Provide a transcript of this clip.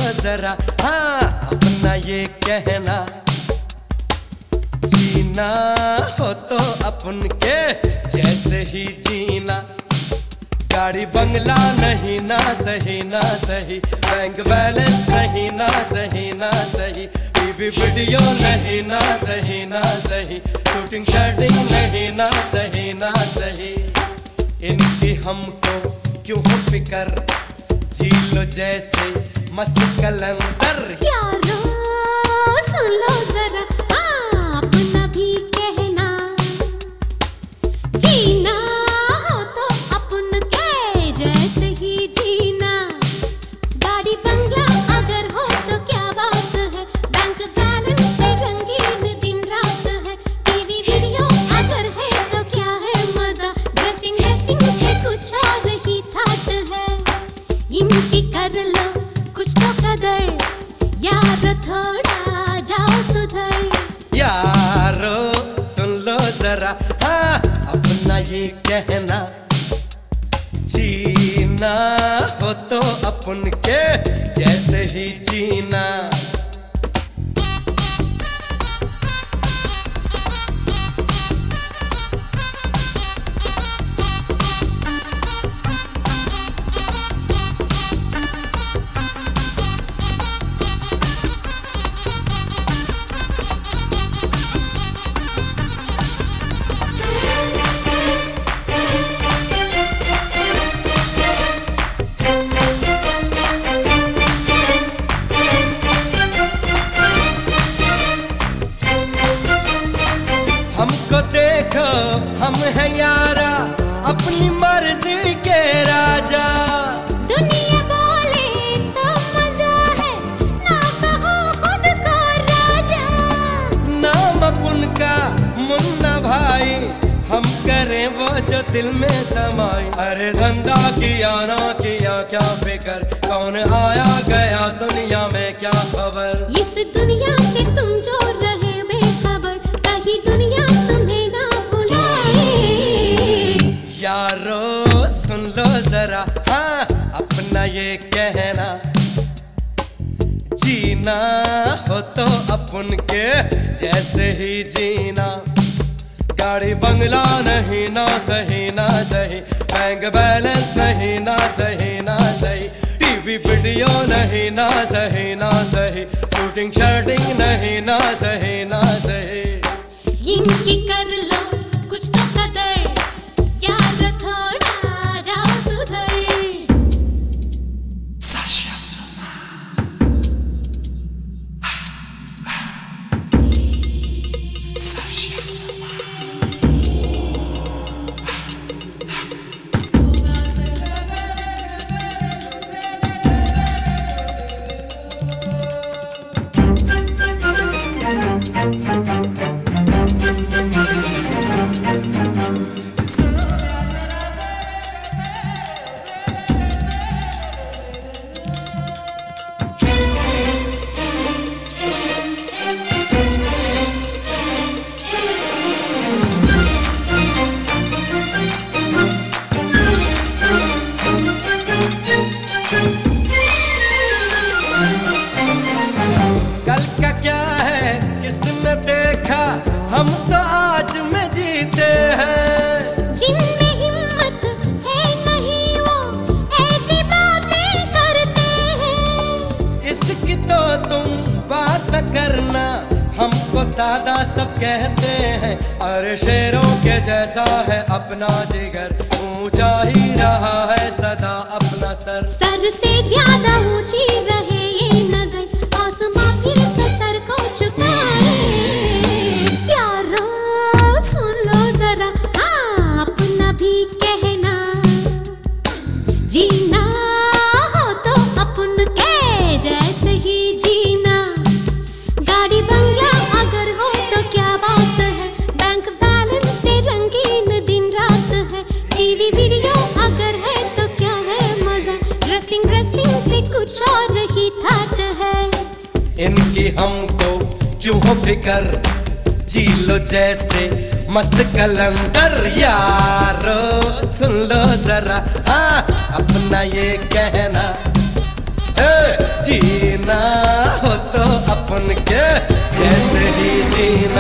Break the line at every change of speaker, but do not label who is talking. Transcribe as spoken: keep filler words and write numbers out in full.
जरा, हाँ अपना ये कहना, जीना हो तो अपन के जैसे ही जीना। गाड़ी बंगला नहीं ना सही ना सही, बैंक बैलेंस नहीं ना सही ना सही, टीवी वीडियो नहीं ना सही ना सही, शूटिंग शर्टिंग नहीं ना सही ना सही। इनकी हमको क्यों हो फिकर, जी लो जैसे मस्त कलंदर।
यारो सुन लो जरा, हाँ अपना भी कहना, जीना हो तो अपन के जैसे ही जीना। गाड़ी बंगला अगर हो तो क्या बात है, बैंक बैलेंस से रंगीन दिन रात है, टीवी वीडियो अगर है तो क्या है मजा, ड्रेसिंग ड्रेसिंग से कुछ और ही थाट है। इनकी कर लो कुछ तो कदर, यार थोड़ा जाओ सुधर।
यारो सुन लो जरा, हाँ अपना ये कहना, जीना हो तो अपन के जैसे ही जीना। हमको देखो हम हैं यारा, अपनी मर्जी के राजा।
दुनिया बोले तो मजा है, ना कहो खुद को राजा।
नाम अपन का मुन्ना भाई, हम करें वो जो दिल में समाई। अरे धंधा किया ना किया क्या फिकर, कौन आया गया दुनिया में क्या खबर।
इस दुनिया से तुम जो रहे बेखबर, कहीं दुनिया तुम्हें ना भुलाए।
यारो सुन लो जरा, हाँ अपना ये कहना, जीना हो तो अपन के जैसे ही जीना। गाड़ी बंगला नहीं ना सही ना सही, बैंक बैलेंस नहीं ना सही ना सही, टीवी वीडियो नहीं ना सही ना सही, शूटिंग शर्टिंग नहीं ना सही ना सही।
इनकी कर लो कुछ तो कदर, यार थोड़ा जाओ सुधर।
कल का क्या है किसने देखा, हम तो आज में जीते हैं।
जिनमें हिम्मत है नहीं वो ऐसी बातें करते हैं।
इसकी तो तुम बात न करना, हमको दादा सब कहते हैं। अरे शेरों के जैसा है अपना जिगर, ऊंचा ही रहा है सदा अपना सर।
सर से ज्यादा ऊंची रहे ये नजर, आसमां फिर तो सर को झुकाए। प्यारो सुन लो जरा, हाँ अपना भी कहना, जीना हो तो अपन के जैसे ही जीना। गाड़ी बंगला अगर हो तो क्या बात है, बैंक बैलेंस से रंगीन दिन रात है, टीवी वीडियो अगर है तो क्या है मजा, ड्रेसिंग ड्रेसिंग से कुछ और ही थाट है।
इनकी हमको क्यों हो फिकर, जी लो जैसे मस्त कलंदर। यारो सुन लो जरा, हाँ अपना ये कहना, ए, जीना रहना हो तो अपन के जैसे ही जीना।